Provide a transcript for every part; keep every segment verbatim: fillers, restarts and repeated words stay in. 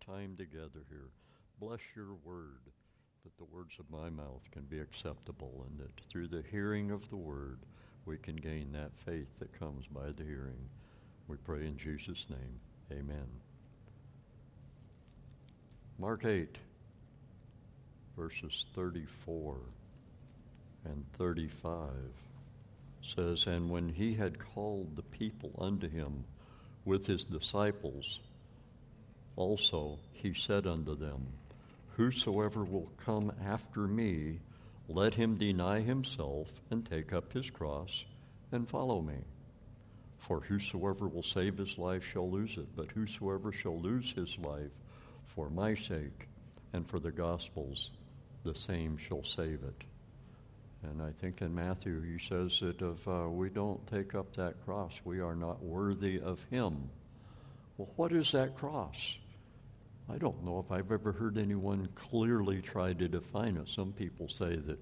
time together here. Bless your word, that the words of my mouth can be acceptable, and that through the hearing of the word, we can gain that faith that comes by the hearing. We pray in Jesus' name. Amen. Mark eight, verses thirty-four and thirty-five says, "And when he had called the people unto him with his disciples, also he said unto them, Whosoever will come after me, let him deny himself and take up his cross and follow me. For whosoever will save his life shall lose it, but whosoever shall lose his life for my sake and for the gospel's, the same shall save it." And I think in Matthew he says that if uh, we don't take up that cross, we are not worthy of him. Well, what is that cross? I don't know if I've ever heard anyone clearly try to define it. Some people say that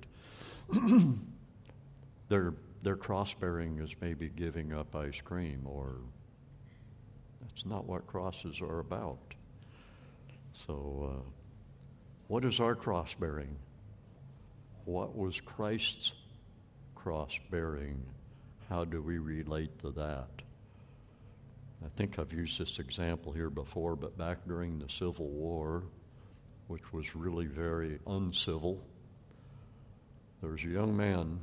their their cross-bearing is maybe giving up ice cream, or that's not what crosses are about. So uh, what is our cross-bearing? What was Christ's cross-bearing? How do we relate to that? I think I've used this example here before, but back during the Civil War, which was really very uncivil, there was a young man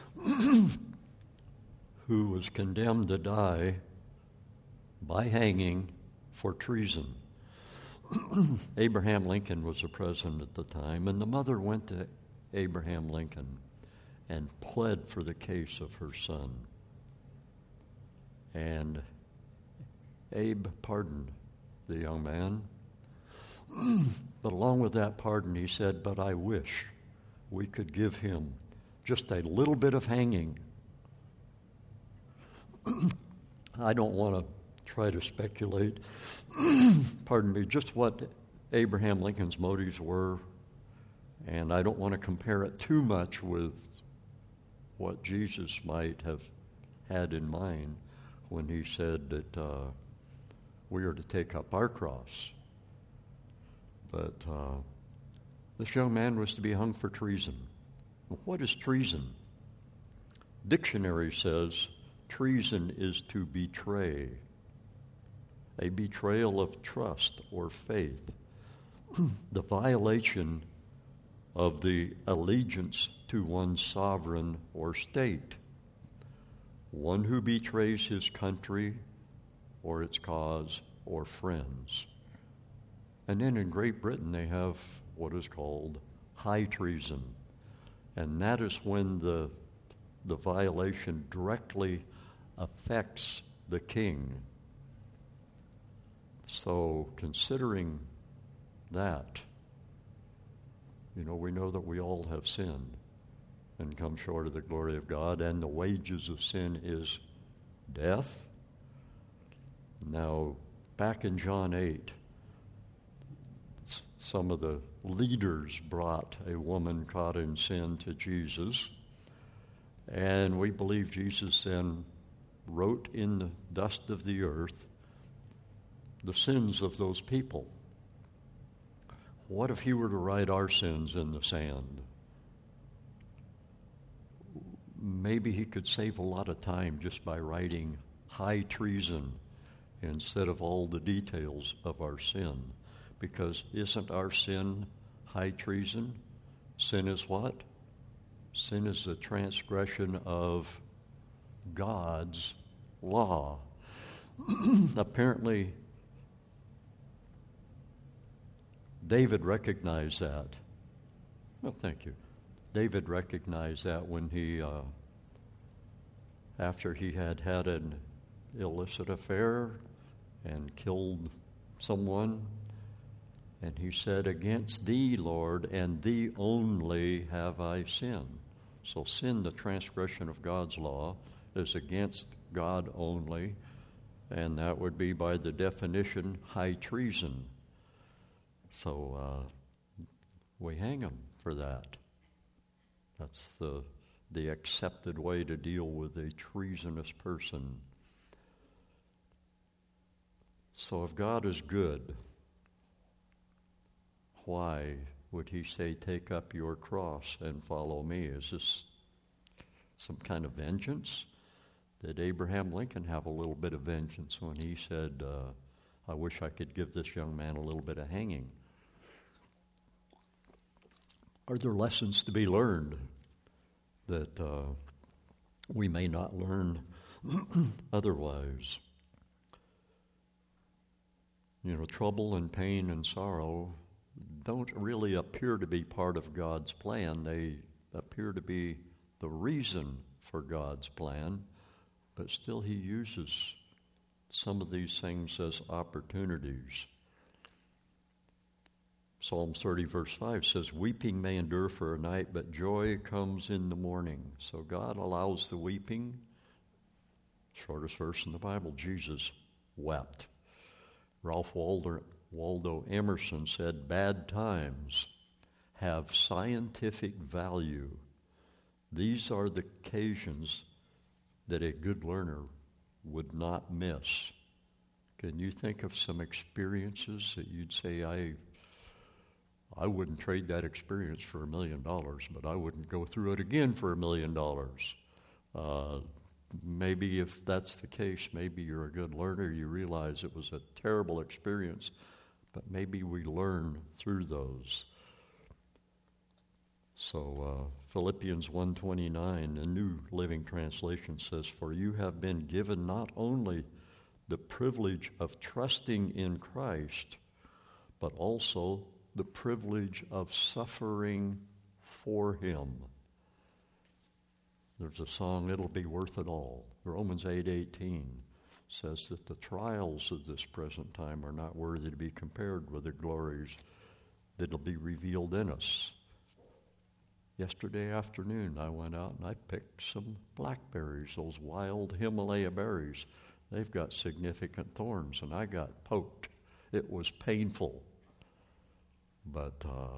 who was condemned to die by hanging for treason. Abraham Lincoln was the president at the time, and the mother went to Abraham Lincoln and pled for the case of her son. And Abe pardoned the young man. But along with that pardon, he said, "But I wish we could give him just a little bit of hanging." I don't want to try to speculate, pardon me, just what Abraham Lincoln's motives were, and I don't want to compare it too much with what Jesus might have had in mind when he said that uh, we are to take up our cross. But uh, this young man was to be hung for treason. What is treason? Dictionary says treason is to betray, a betrayal of trust or faith, the violation of the allegiance to one's sovereign or state, one who betrays his country or its cause or friends. And then in Great Britain they have what is called high treason, and that is when the the violation directly affects the king. So considering that, you know, we know that we all have sinned and come short of the glory of God, and the wages of sin is death. Now, back in John eight, some of the leaders brought a woman caught in sin to Jesus, and we believe Jesus then wrote in the dust of the earth the sins of those people. What if he were to write our sins in the sand? Maybe he could save a lot of time just by writing high treason instead of all the details of our sin. Because isn't our sin high treason? Sin is what? Sin is the transgression of God's law. Apparently, David recognized that. Well, thank you. David recognized that when he, uh, after he had had an illicit affair and killed someone, and he said, "Against thee, Lord, and thee only have I sinned." So sin, the transgression of God's law, is against God only, and that would be, by the definition, high treason. So uh, we hang him for that. That's the the accepted way to deal with a treasonous person. So if God is good, why would he say, take up your cross and follow me? Is this some kind of vengeance? Did Abraham Lincoln have a little bit of vengeance when he said, uh, I wish I could give this young man a little bit of hanging? Are there lessons to be learned that uh, we may not learn otherwise? You know, trouble and pain and sorrow don't really appear to be part of God's plan. They appear to be the reason for God's plan, but still he uses some of these things as opportunities. Psalm thirty, verse five says, weeping may endure for a night, but joy comes in the morning. So God allows the weeping. Shortest verse in the Bible, Jesus wept. Ralph Waldo, Waldo Emerson said, bad times have scientific value. These are the occasions that a good learner would not miss. Can you think of some experiences that you'd say, I I wouldn't trade that experience for a million dollars, but I wouldn't go through it again for a million dollars? Uh, maybe if that's the case, maybe you're a good learner. You realize it was a terrible experience, but maybe we learn through those. So uh, Philippians one twenty-nine, the New Living Translation says, for you have been given not only the privilege of trusting in Christ, but also the privilege of suffering for him. There's a song, It'll Be Worth It All. Romans eight eighteen says that the trials of this present time are not worthy to be compared with the glories that'll be revealed in us. Yesterday afternoon, I went out and I picked some blackberries, those wild Himalaya berries. They've got significant thorns, and I got poked. It was painful. But uh,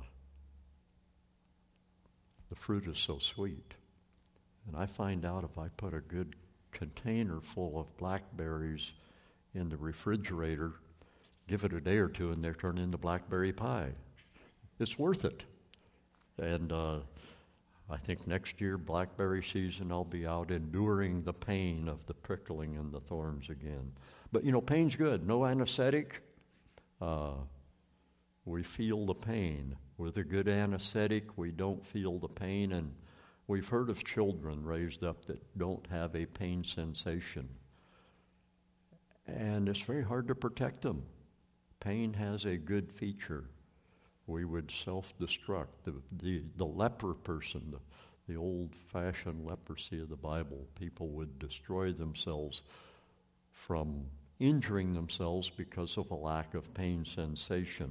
the fruit is so sweet. And I find out if I put a good container full of blackberries in the refrigerator, give it a day or two, and they turn into blackberry pie. It's worth it. And uh, I think next year, blackberry season, I'll be out enduring the pain of the prickling and the thorns again. But, you know, pain's good. No anesthetic. Uh, we feel the pain. With a good anesthetic, we don't feel the pain. And we've heard of children raised up that don't have a pain sensation. And it's very hard to protect them. Pain has a good feature. We would self-destruct. The, the, the leper person, the, the old-fashioned leprosy of the Bible, people would destroy themselves from injuring themselves because of a lack of pain sensation.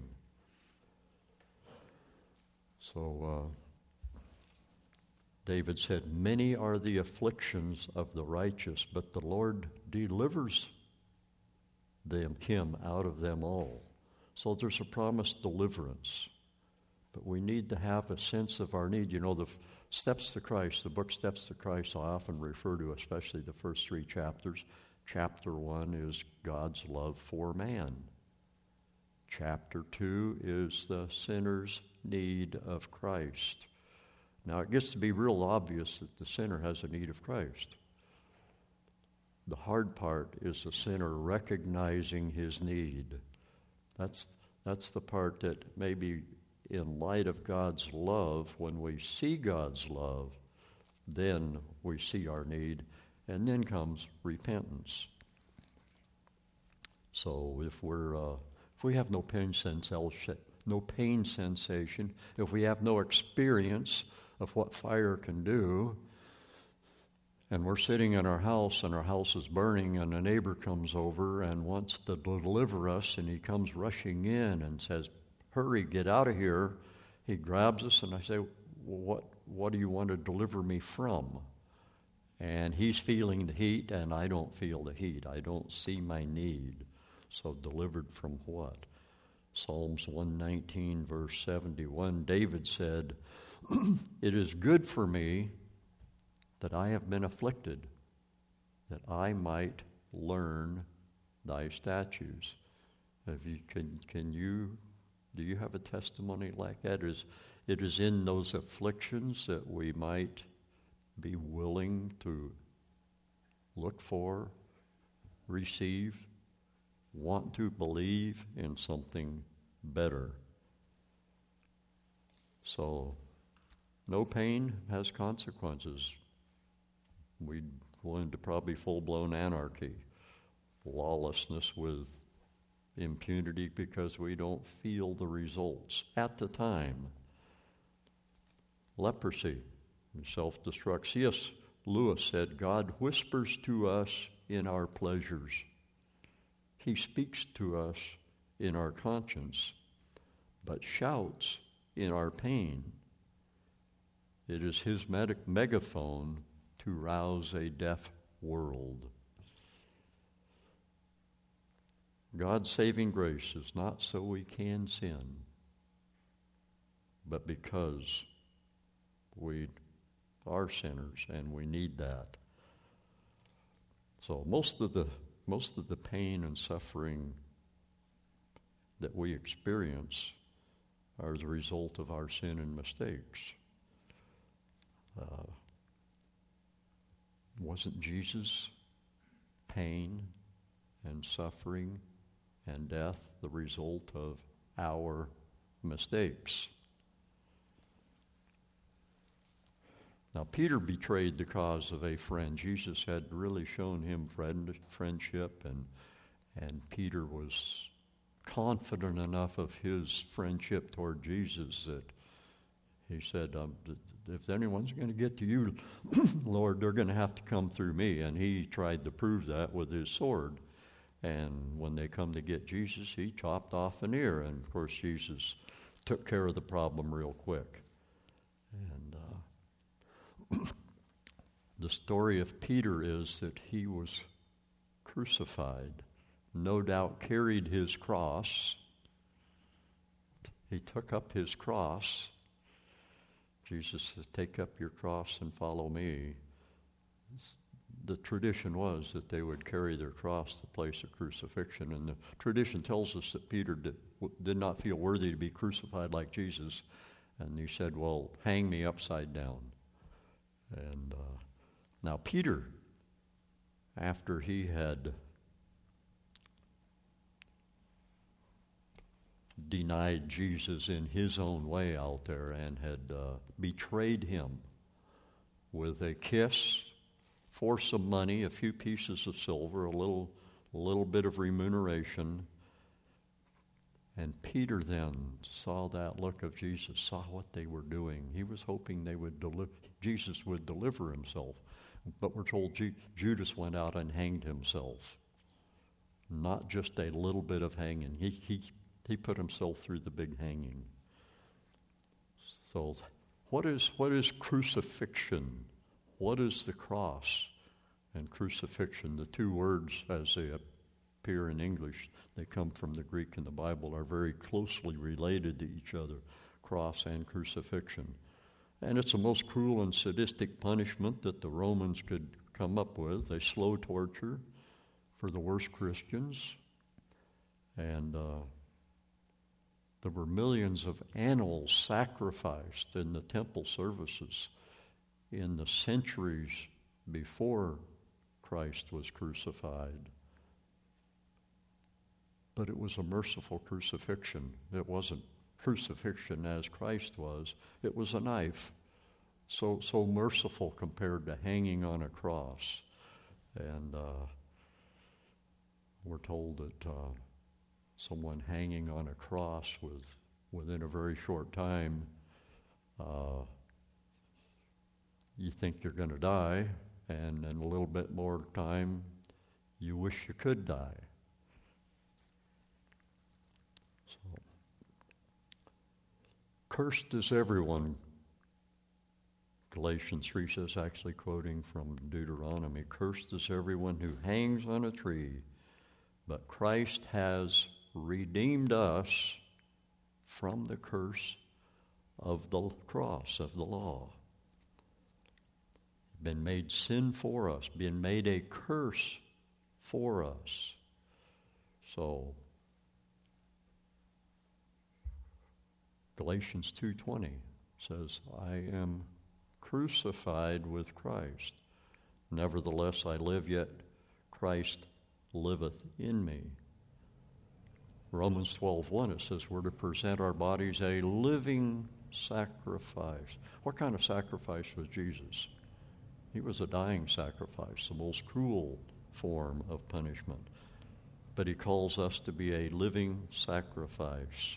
So uh, David said, many are the afflictions of the righteous, but the Lord delivers them, him out of them all. So there's a promised deliverance. But we need to have a sense of our need. You know, the Steps to Christ, the book Steps to Christ, I often refer to, especially the first three chapters. Chapter one is God's love for man. Chapter two is the sinner's need of Christ. Now, it gets to be real obvious that the sinner has a need of Christ. The hard part is the sinner recognizing his need. That's that's the part that maybe in light of God's love, when we see God's love, then we see our need, and then comes repentance. So if we're uh, if we have no pain sensation, no pain sensation, if we have no experience of what fire can do, and we're sitting in our house and our house is burning and a neighbor comes over and wants to deliver us, and he comes rushing in and says, hurry, get out of here. He grabs us, and I say, well, what, what do you want to deliver me from? And he's feeling the heat, and I don't feel the heat. I don't see my need. So delivered from what? Psalms one nineteen, verse seventy-one, David said, it is good for me that I have been afflicted, that I might learn thy statutes. If you, can, can you Do you have a testimony like that? It is, it is in those afflictions that we might be willing to look for, receive, want to believe in something better. So, no pain has consequences. We'd go into probably full-blown anarchy, lawlessness with impunity because we don't feel the results at the time. Leprosy, self-destruct. C S. Lewis said, God whispers to us in our pleasures. He speaks to us in our conscience, but shouts in our pain. It is his meg- megaphone to rouse a deaf world. God's saving grace is not so we can sin, but because we are sinners and we need that. So most of the most of the pain and suffering that we experience are the result of our sin and mistakes. Uh, wasn't Jesus' pain and suffering and death the result of our mistakes? Now, Peter betrayed the cause of a friend. Jesus had really shown him friend, friendship, and, and Peter was confident enough of his friendship toward Jesus that he said, um, if anyone's going to get to you, Lord, they're going to have to come through me. And he tried to prove that with his sword. And when they come to get Jesus, he chopped off an ear. And, of course, Jesus took care of the problem real quick. And uh, the story of Peter is that he was crucified, no doubt carried his cross. He took up his cross. Jesus said, take up your cross and follow me. The tradition was that they would carry their cross to the place of crucifixion. And the tradition tells us that Peter did, did not feel worthy to be crucified like Jesus. And he said, well, hang me upside down. And uh, now Peter, after he had denied Jesus in his own way out there and had uh, betrayed him with a kiss for some money, a few pieces of silver, a little, a little bit of remuneration. And Peter then saw that look of Jesus, saw what they were doing. He was hoping they would deli- Jesus would deliver himself. But we're told Ju- Judas went out and hanged himself. Not just a little bit of hanging. He, he, he put himself through the big hanging. So what is, what is crucifixion? What is the cross and crucifixion? The two words, as they appear in English, they come from the Greek and the Bible, are very closely related to each other, cross and crucifixion. And it's the most cruel and sadistic punishment that the Romans could come up with, a slow torture for the worst Christians. And uh, there were millions of animals sacrificed in the temple services in the centuries before Christ was crucified. But it was a merciful crucifixion. It wasn't crucifixion as Christ was. It was a knife, so so merciful compared to hanging on a cross. And uh, we're told that uh, someone hanging on a cross was, within a very short time, uh, you think you're going to die, and in a little bit more time, you wish you could die. So, cursed is everyone, Galatians three says, actually quoting from Deuteronomy, cursed is everyone who hangs on a tree, but Christ has redeemed us from the curse of the cross, of the law. Been made sin for us, been made a curse for us. So, Galatians two twenty says, I am crucified with Christ. Nevertheless I live, yet Christ liveth in me. Romans twelve one, it says we're to present our bodies a living sacrifice. What kind of sacrifice was Jesus? He was a dying sacrifice, the most cruel form of punishment. But he calls us to be a living sacrifice.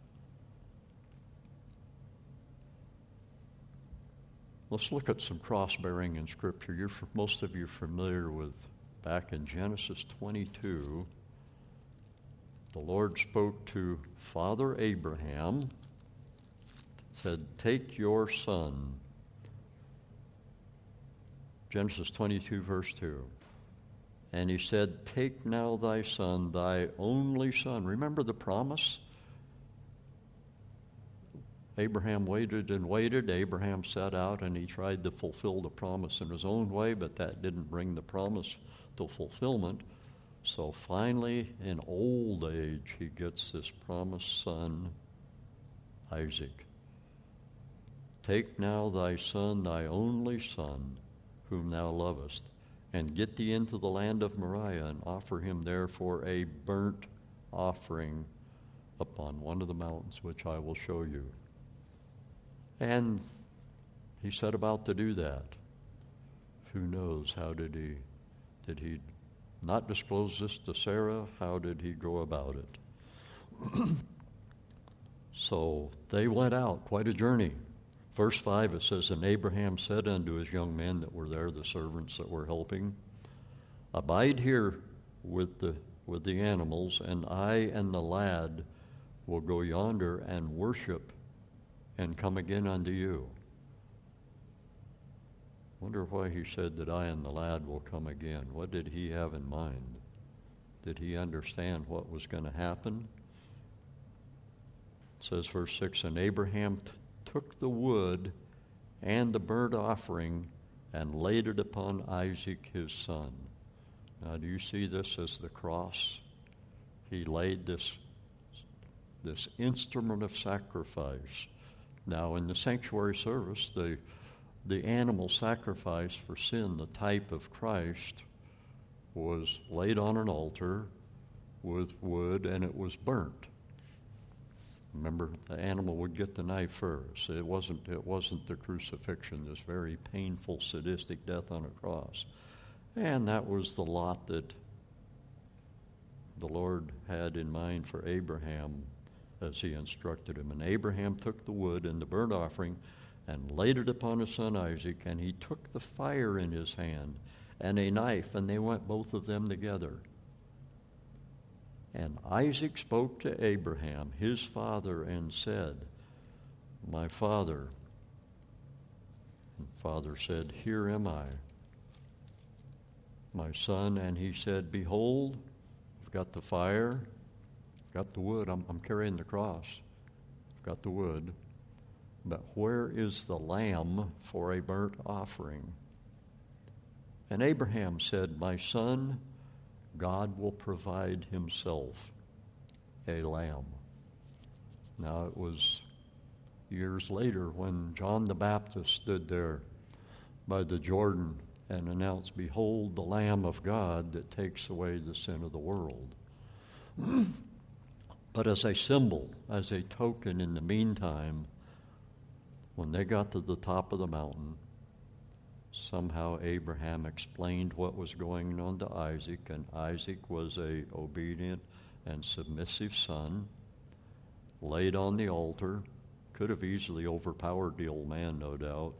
Let's look at some cross-bearing in Scripture. You're, most of you are familiar with, back in Genesis twenty-two, the Lord spoke to Father Abraham, said, take your son. Genesis twenty-two, verse two. And he said, take now thy son, thy only son. Remember the promise? Abraham waited and waited. Abraham set out and he tried to fulfill the promise in his own way, but that didn't bring the promise to fulfillment. So finally, in old age, he gets this promised son, Isaac. Take now thy son, thy only son, whom thou lovest, and get thee into the land of Moriah, and offer him there for a burnt offering upon one of the mountains which I will show you. And he set about to do that. Who knows, how did he, did he not disclose this to Sarah? How did he go about it? So they went out, quite a journey. Verse five, it says, and Abraham said unto his young men that were there, the servants that were helping, abide here with the with the animals, and I and the lad will go yonder and worship and come again unto you. Wonder why he said that I and the lad will come again. What did he have in mind? Did he understand what was going to happen? It says, verse six, and Abraham t- took the wood and the burnt offering and laid it upon Isaac his son. Now, do you see this as the cross? He laid this, this instrument of sacrifice. Now, in the sanctuary service, the, the animal sacrifice for sin, the type of Christ, was laid on an altar with wood, and it was burnt. Remember, the animal would get the knife first. It wasn't, it wasn't the crucifixion, this very painful, sadistic death on a cross. And that was the lot that the Lord had in mind for Abraham as he instructed him. And Abraham took the wood and the burnt offering and laid it upon his son Isaac, and he took the fire in his hand and a knife, and they went both of them together. And Isaac spoke to Abraham, his father, and said, my father. And father said, here am I, my son. And he said, behold, I've got the fire, I've got the wood, I'm, I'm carrying the cross, I've got the wood, but where is the lamb for a burnt offering? And Abraham said, my son, God will provide himself a lamb. Now, it was years later when John the Baptist stood there by the Jordan and announced, behold, the Lamb of God that takes away the sin of the world. But as a symbol, as a token in the meantime, when they got to the top of the mountain, somehow Abraham explained what was going on to Isaac, and Isaac was a obedient and submissive son, laid on the altar, could have easily overpowered the old man, no doubt.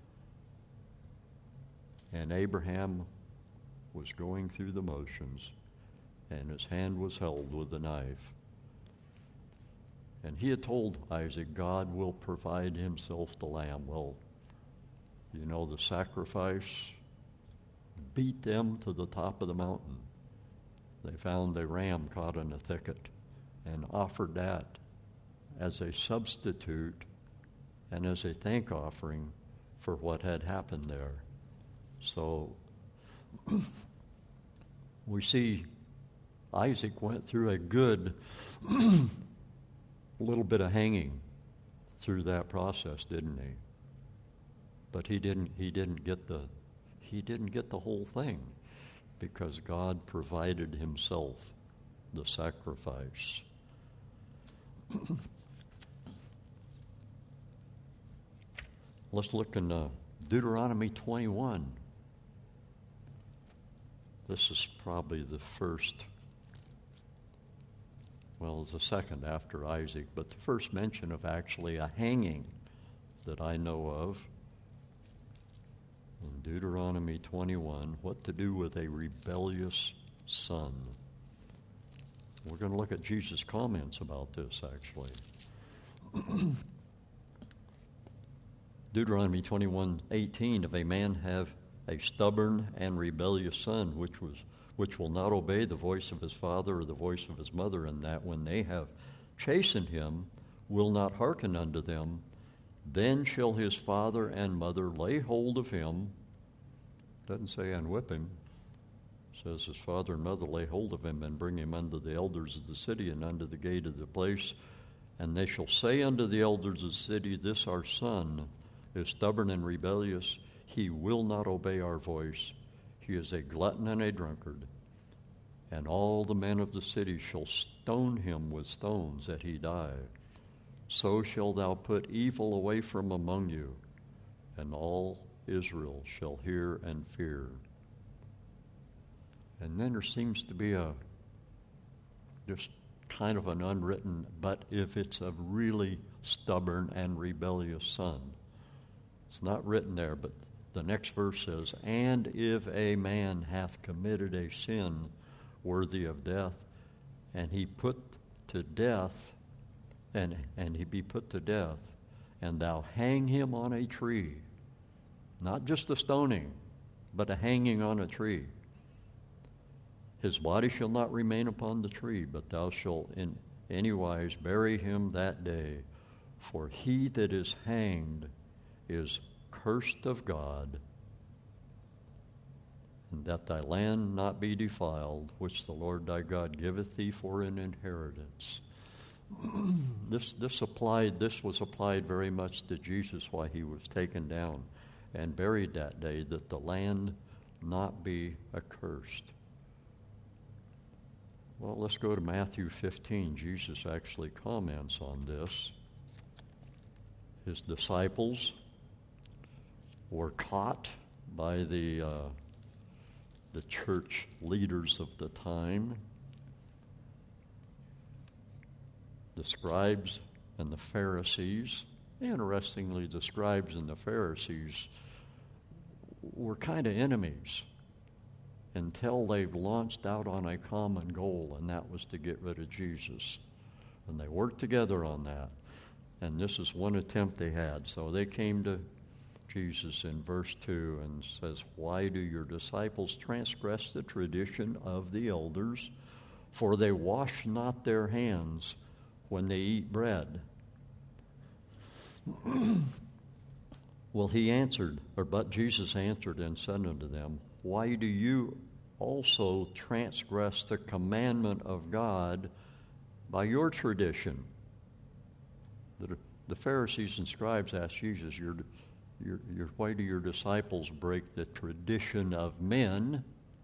And Abraham was going through the motions, and his hand was held with the knife. And he had told Isaac, God will provide himself the lamb. Well, you know, the sacrifice beat them to the top of the mountain. They found a ram caught in a thicket and offered that as a substitute and as a thank offering for what had happened there. So we see Isaac went through a good little bit of hanging through that process, didn't he? But he didn't he didn't get the he didn't get the whole thing, because God provided himself the sacrifice. Let's look in uh, Deuteronomy twenty-one. This is probably the first, well, the second after Isaac, but the first mention of actually a hanging that I know of. In Deuteronomy twenty-one, what to do with a rebellious son. We're going to look at Jesus' comments about this, actually. Deuteronomy twenty-one eighteen, if a man have a stubborn and rebellious son, which was which will not obey the voice of his father or the voice of his mother, and that when they have chastened him, will not hearken unto them, then shall his father and mother lay hold of him. Doesn't say and whip him. Says his father and mother lay hold of him and bring him unto the elders of the city and unto the gate of the place. And they shall say unto the elders of the city, this our son is stubborn and rebellious. He will not obey our voice. He is a glutton and a drunkard. And all the men of the city shall stone him with stones that he die. So shall thou put evil away from among you, and all Israel shall hear and fear. And then there seems to be a just kind of an unwritten, but if it's a really stubborn and rebellious son. It's not written there, but the next verse says, and if a man hath committed a sin worthy of death, and he put to death, and, and he be put to death, and thou hang him on a tree, not just a stoning, but a hanging on a tree. His body shall not remain upon the tree, but thou shalt in any wise bury him that day. For he that is hanged is cursed of God, and that thy land not be defiled, which the Lord thy God giveth thee for an inheritance. this this applied this was applied very much to Jesus while he was taken down and buried that day, that the land not be accursed. Well, let's go to Matthew fifteen. Jesus actually comments on this. His disciples were caught by the uh, the church leaders of the time, the scribes and the Pharisees. Interestingly, the scribes and the Pharisees were kind of enemies until they've launched out on a common goal, and that was to get rid of Jesus. And they worked together on that. And this is one attempt they had. So they came to Jesus in verse two and says, why do your disciples transgress the tradition of the elders? For they wash not their hands when they eat bread. Well, he answered, or but Jesus answered and said unto them, why do you also transgress the commandment of God by your tradition? The, the Pharisees and scribes asked Jesus, your, your, your, why do your disciples break the tradition of men?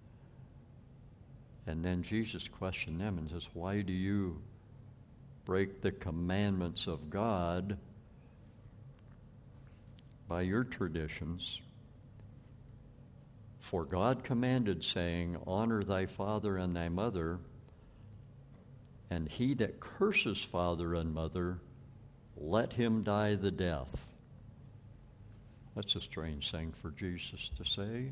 And then Jesus questioned them and says, why do you break the commandments of God by your traditions? For God commanded, saying, honor thy father and thy mother, and he that curses father and mother, let him die the death. That's a strange thing for Jesus to say.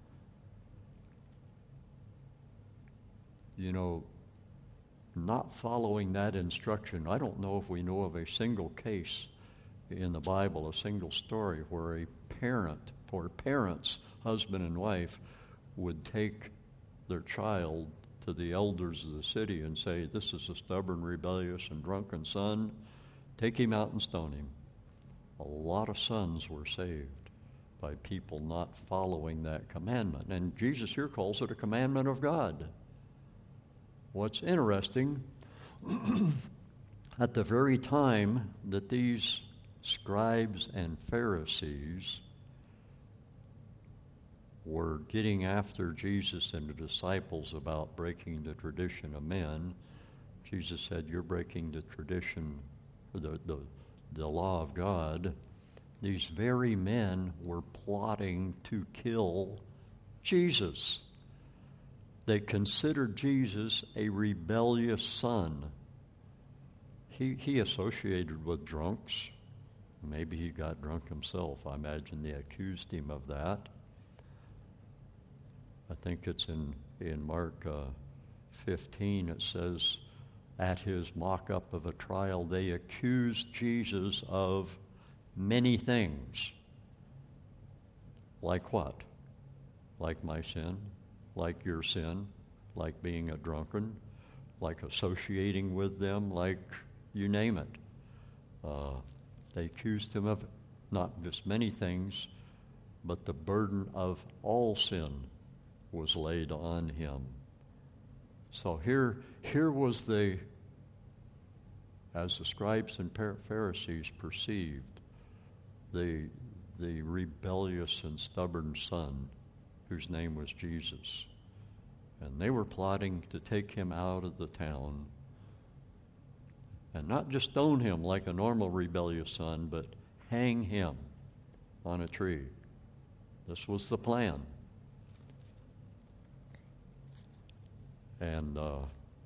You know, not following that instruction, I don't know if we know of a single case in the Bible, a single story where a parent, or parents, husband and wife, would take their child to the elders of the city and say, this is a stubborn, rebellious, and drunken son. Take him out and stone him. A lot of sons were saved by people not following that commandment. And Jesus here calls it a commandment of God. What's interesting, at the very time that these scribes and Pharisees were getting after Jesus and the disciples about breaking the tradition of men, Jesus said, you're breaking the tradition, the, the, the law of God. These very men were plotting to kill Jesus. They considered Jesus a rebellious son. He, he associated with drunks. Maybe he got drunk himself. I imagine they accused him of that. I think it's in, in Mark uh, fifteen, it says, at his mock-up of a trial, they accused Jesus of many things. Like what? Like my sin, like your sin, like being a drunkard, like associating with them, like you name it. Uh, they accused him of not just many things, but the burden of all sin was laid on him. So here, here was the, as the scribes and Pharisees perceived, the, the rebellious and stubborn son whose name was Jesus. And they were plotting to take him out of the town and not just stone him like a normal rebellious son, but hang him on a tree. This was the plan. And uh,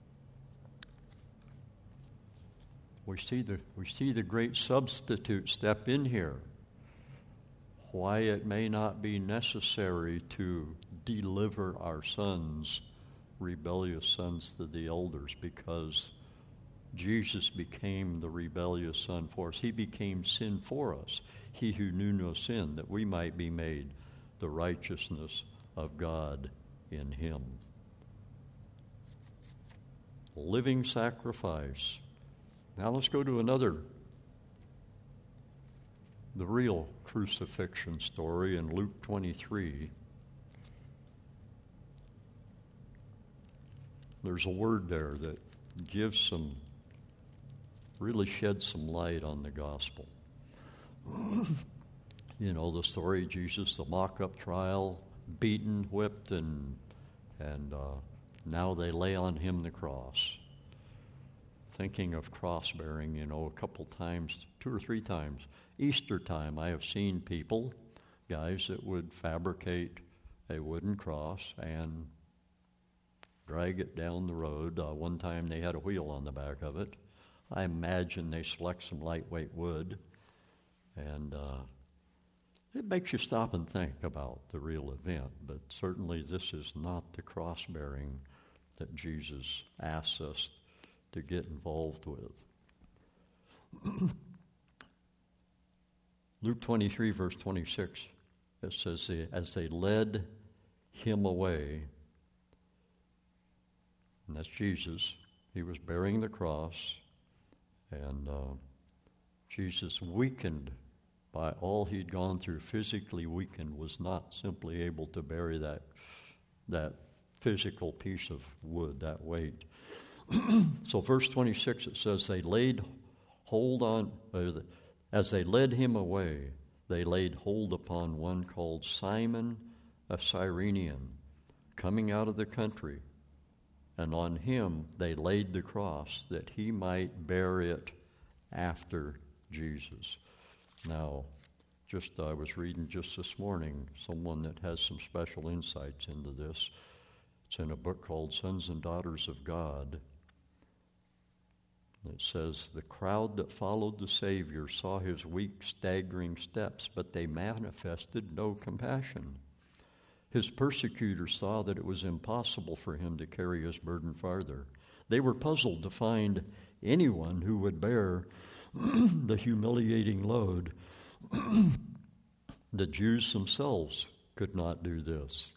we see the we see the great substitute step in here. Why it may not be necessary to deliver our sons, rebellious sons, to the elders, because Jesus became the rebellious son for us. He became sin for us, he who knew no sin, that we might be made the righteousness of God in him. Living sacrifice. Now let's go to another, the real crucifixion story in Luke twenty-three. There's a word there that gives some, really sheds some light on the gospel. You know, the story of Jesus, the mock-up trial, beaten, whipped, and and uh, now they lay on him the cross. Thinking of cross-bearing, you know, a couple times, two or three times. Easter time, I have seen people, guys that would fabricate a wooden cross and drag it down the road. Uh, one time they had a wheel on the back of it. I imagine they select some lightweight wood, and uh, it makes you stop and think about the real event, but certainly this is not the cross-bearing that Jesus asks us to get involved with. Luke twenty-three, verse twenty-six, it says, as they led him away, and that's Jesus, he was bearing the cross, and uh, Jesus, weakened by all he'd gone through, physically weakened, was not simply able to bear that that physical piece of wood, that weight. So verse twenty-six, it says, they laid hold on, uh, as they led him away, they laid hold upon one called Simon, a Cyrenian, coming out of the country, and on him they laid the cross, that he might bear it after Jesus. Now, just I was reading just this morning, someone that has some special insights into this. It's in a book called Sons and Daughters of God. It says, the crowd that followed the Savior saw his weak, staggering steps, but they manifested no compassion. His persecutors saw that it was impossible for him to carry his burden farther. They were puzzled to find anyone who would bear the humiliating load. The Jews themselves could not do this.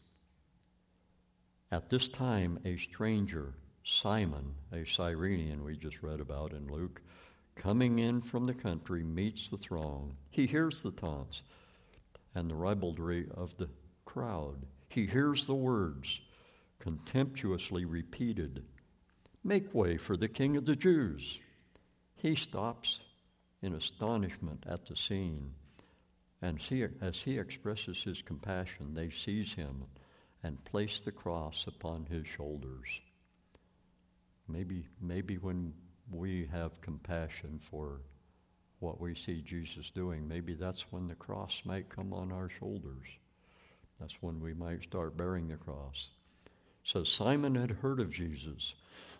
At this time, a stranger, Simon, a Cyrenian we just read about in Luke, coming in from the country, meets the throng. He hears the taunts and the ribaldry of the crowd. He hears the words contemptuously repeated, "Make way for the King of the Jews." He stops in astonishment at the scene. And see, as he expresses his compassion, they seize him and place the cross upon his shoulders. Maybe, maybe when we have compassion for what we see Jesus doing, maybe that's when the cross might come on our shoulders. That's when we might start bearing the cross. So Simon had heard of Jesus.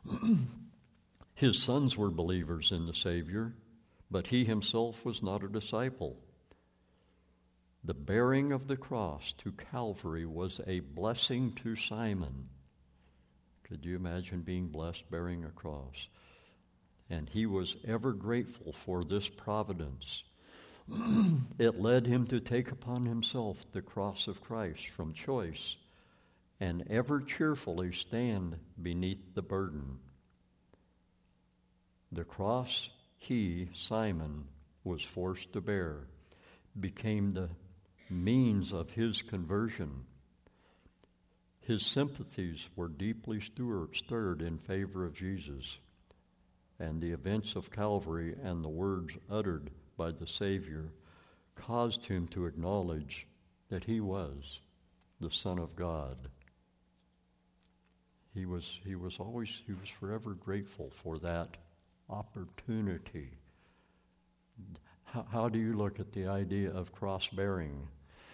His sons were believers in the Savior, but he himself was not a disciple. The bearing of the cross to Calvary was a blessing to Simon. Could you imagine being blessed bearing a cross? And he was ever grateful for this providence. It led him to take upon himself the cross of Christ from choice and ever cheerfully stand beneath the burden. The cross he, Simon, was forced to bear became the means of his conversion. His sympathies were deeply stirred in favor of Jesus, and the events of Calvary and the words uttered by the Savior caused him to acknowledge that he was the Son of God. He was, he was always, he was forever grateful for that opportunity. How, how do you look at the idea of cross-bearing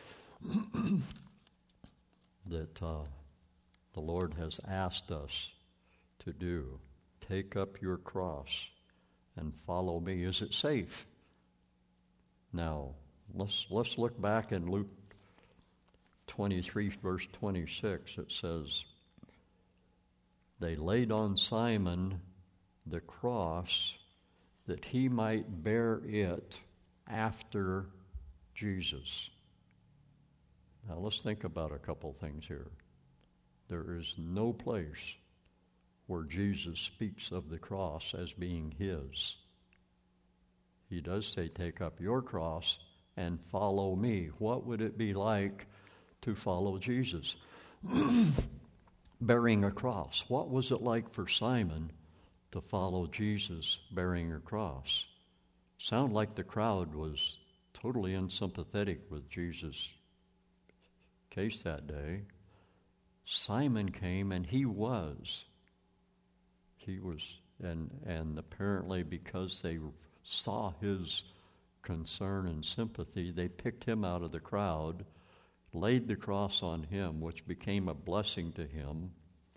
that uh, the Lord has asked us to do? Take up your cross and follow me. Is it safe? Now, let's let's look back in Luke twenty-three, verse twenty-six. It says, they laid on Simon the cross that he might bear it after Jesus. Now let's think about a couple things here. There is no place where Jesus speaks of the cross as being his. He does say, take up your cross and follow me. What would it be like to follow Jesus? Bearing a cross. What was it like for Simon to follow Jesus bearing a cross? Sound like the crowd was totally unsympathetic with Jesus' case that day. Simon came and he was. He was, and, and apparently because they saw his concern and sympathy, they picked him out of the crowd, laid the cross on him, which became a blessing to him.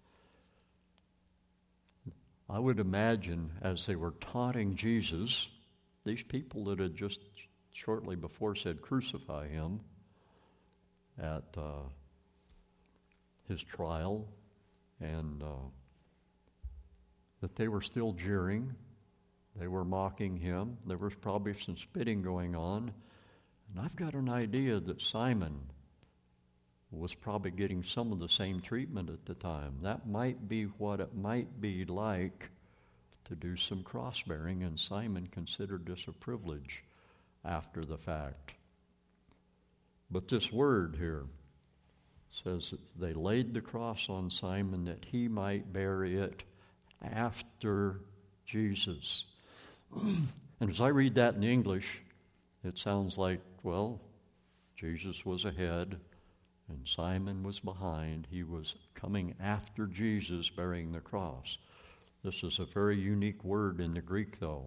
I would imagine as they were taunting Jesus, these people that had just shortly before said, crucify him at uh, his trial, and uh, that they were still jeering. They were mocking him. There was probably some spitting going on. And I've got an idea that Simon was probably getting some of the same treatment at the time. That might be what it might be like to do some cross-bearing, and Simon considered this a privilege after the fact. But this word here says that they laid the cross on Simon that he might bear it after Jesus. And as I read that in English, it sounds like, well, Jesus was ahead and Simon was behind. He was coming after Jesus bearing the cross. This is a very unique word in the Greek, though.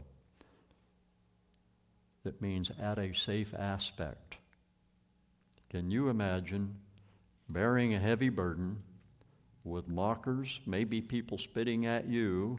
It means at a safe aspect. Can you imagine bearing a heavy burden with mockers, maybe people spitting at you,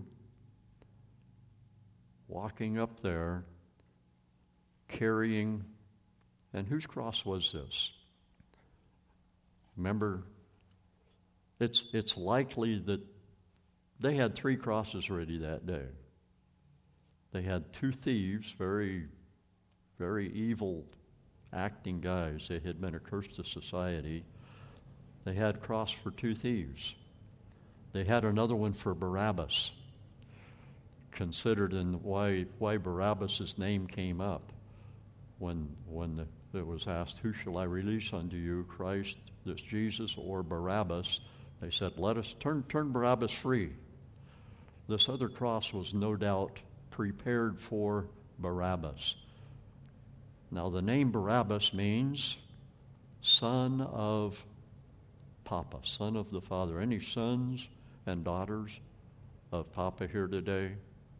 walking up there, carrying, and whose cross was this? Remember, it's it's likely that they had three crosses ready that day. They had two thieves, very, very evil acting guys. They had been a curse to society. They had a cross for two thieves. They had another one for Barabbas, considered in why why Barabbas' name came up when when the, it was asked, who shall I release unto you, Christ, this Jesus, or Barabbas? They said, let us turn turn Barabbas free. This other cross was no doubt prepared for Barabbas. Now, the name Barabbas means son of Papa, son of the Father. Any sons and daughters of Papa here today?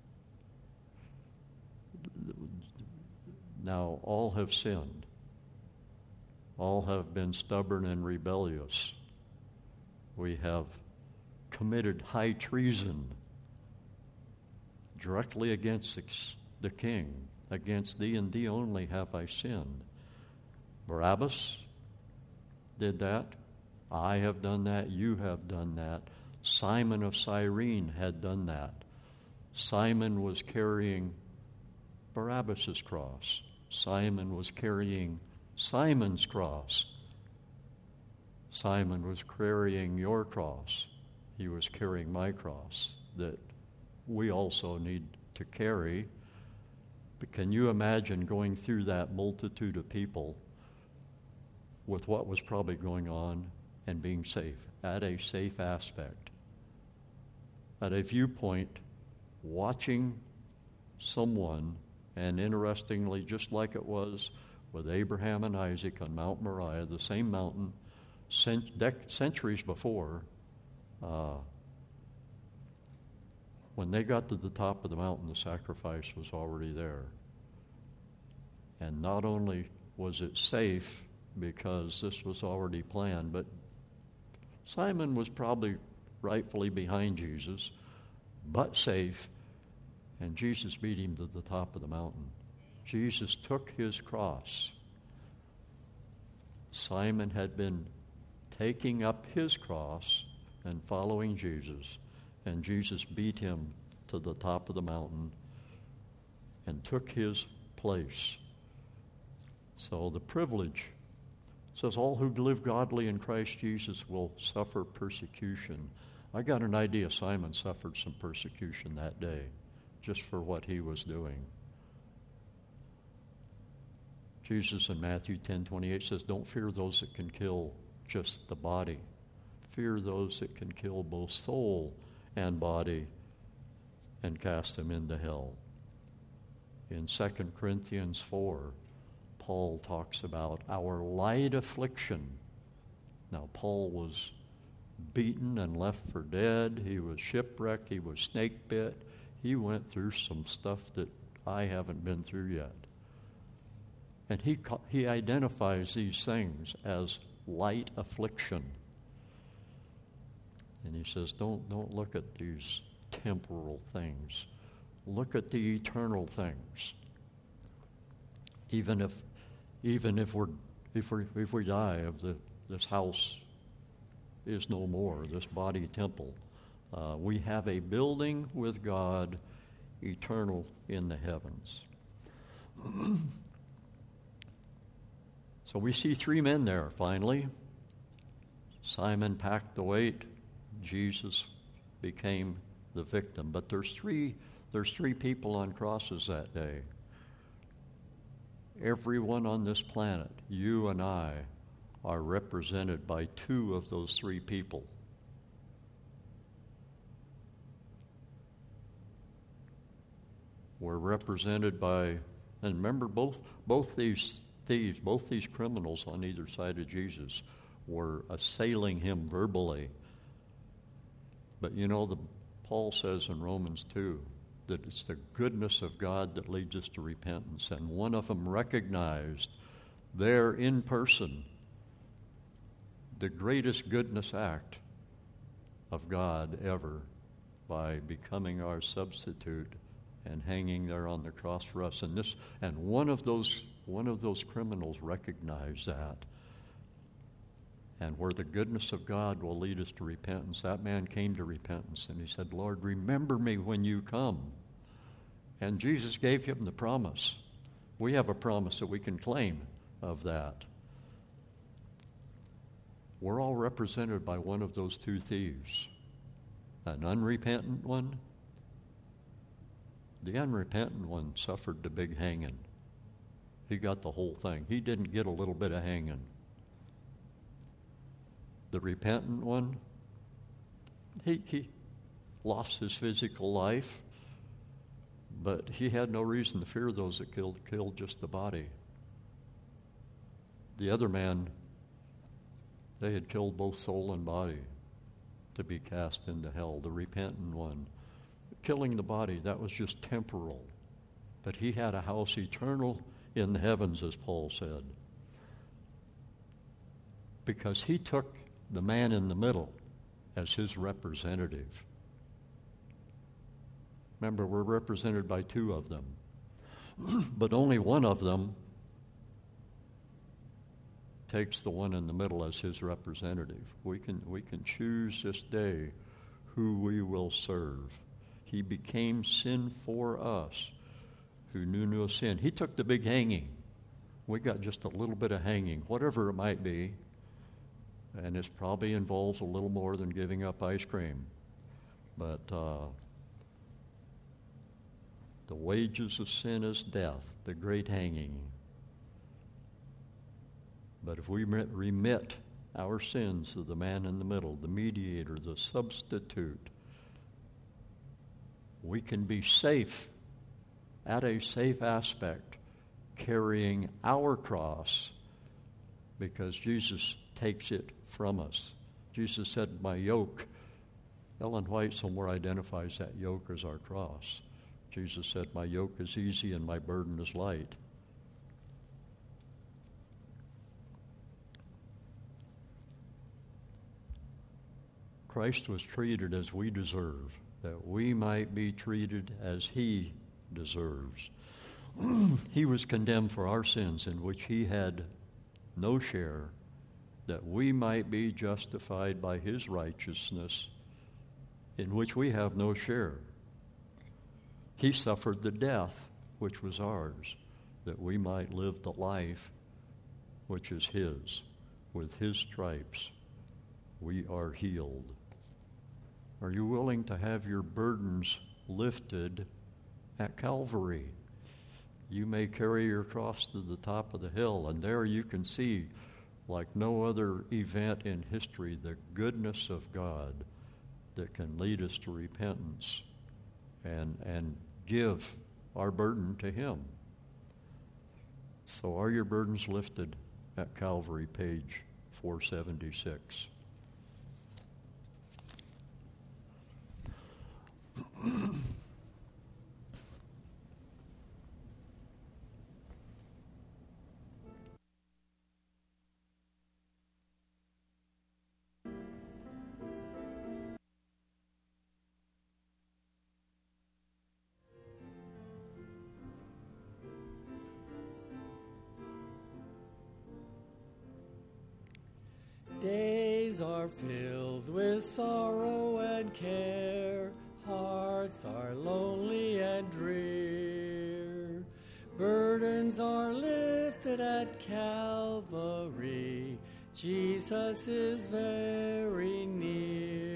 Now, all have sinned. All have been stubborn and rebellious. We have committed high treason directly against the king. Against thee and thee only have I sinned. Barabbas did that. I have done that. You have done that. Simon of Cyrene had done that. Simon was carrying Barabbas' cross. Simon was carrying Simon's cross. Simon was carrying your cross. He was carrying my cross that we also need to carry. But can you imagine going through that multitude of people with what was probably going on and being safe, at a safe aspect, at a viewpoint, watching someone, and interestingly, just like it was with Abraham and Isaac on Mount Moriah, the same mountain, cent- dec- centuries before, uh, when they got to the top of the mountain, the sacrifice was already there. And not only was it safe because this was already planned, but Simon was probably rightfully behind Jesus, but safe, and Jesus beat him to the top of the mountain. Jesus took his cross. Simon had been taking up his cross and following Jesus, and Jesus beat him to the top of the mountain and took his place. So the privilege says all who live godly in Christ Jesus will suffer persecution. I got an idea Simon suffered some persecution that day just for what he was doing. Jesus in Matthew ten twenty-eight says, don't fear those that can kill just the body. Fear those that can kill both soul and body and cast them into hell. In Second Corinthians four, Paul talks about our light affliction. Now, Paul was beaten and left for dead. He was shipwrecked. He was snake bit. He went through some stuff that I haven't been through yet. And he, he identifies these things as light affliction. And he says, don't, don't look at these temporal things. Look at the eternal things. Even if, even if we're, if we if we die, of the this house is no more, this body temple, uh, we have a building with God, eternal in the heavens. So we see three men there. Finally, Simon packed the weight. Jesus became the victim. But there's three. There's three people on crosses that day. Everyone on this planet, you and I, are represented by two of those three people. We're represented by, and remember, both both these thieves, both these criminals on either side of Jesus were assailing him verbally. But you know, the, Paul says in Romans two, that it's the goodness of God that leads us to repentance. And one of them recognized there in person the greatest goodness act of God ever by becoming our substitute and hanging there on the cross for us. And this, and one of those one of those criminals recognized that. And where the goodness of God will lead us to repentance, that man came to repentance and he said, Lord, remember me when you come. And Jesus gave him the promise. We have a promise that we can claim of that. We're all represented by one of those two thieves. An unrepentant one. The unrepentant one suffered the big hanging. He got the whole thing. He didn't get a little bit of hanging. The repentant one, he, he lost his physical life, But he had no reason to fear those that killed, killed just the body. The other man, they had killed both soul and body to be cast into hell, the repentant one. Killing the body, that was just temporal. But he had a house eternal in the heavens, as Paul said. Because he took the man in the middle as his representative. Remember, we're represented by two of them. But only one of them takes the one in the middle as his representative. We can, we can choose this day who we will serve. He became sin for us who knew no sin. He took the big hanging. We got just a little bit of hanging, whatever it might be. And it probably involves a little more than giving up ice cream. But uh, the wages of sin is death, the great hanging. But if we remit our sins to the man in the middle, the mediator, the substitute, we can be safe, at a safe aspect, carrying our cross, because Jesus takes it from us. Jesus said, my yoke. Ellen White somewhere identifies that yoke as our cross. Jesus said, my yoke is easy and my burden is light. Christ was treated as we deserve, that we might be treated as he deserves. He was condemned for our sins in which he had no share, that we might be justified by his righteousness in which we have no share. He suffered the death which was ours, that we might live the life which is his. With his stripes we are healed. Are you willing to have your burdens lifted at Calvary? You may carry your cross to the top of the hill, and there you can see, like no other event in history, the goodness of God that can lead us to repentance and, and give our burden to him. So are your burdens lifted at Calvary, page four seventy-six? Days are filled with sorrow and care, hearts are lonely and drear. Burdens are lifted at Calvary, Jesus is very near.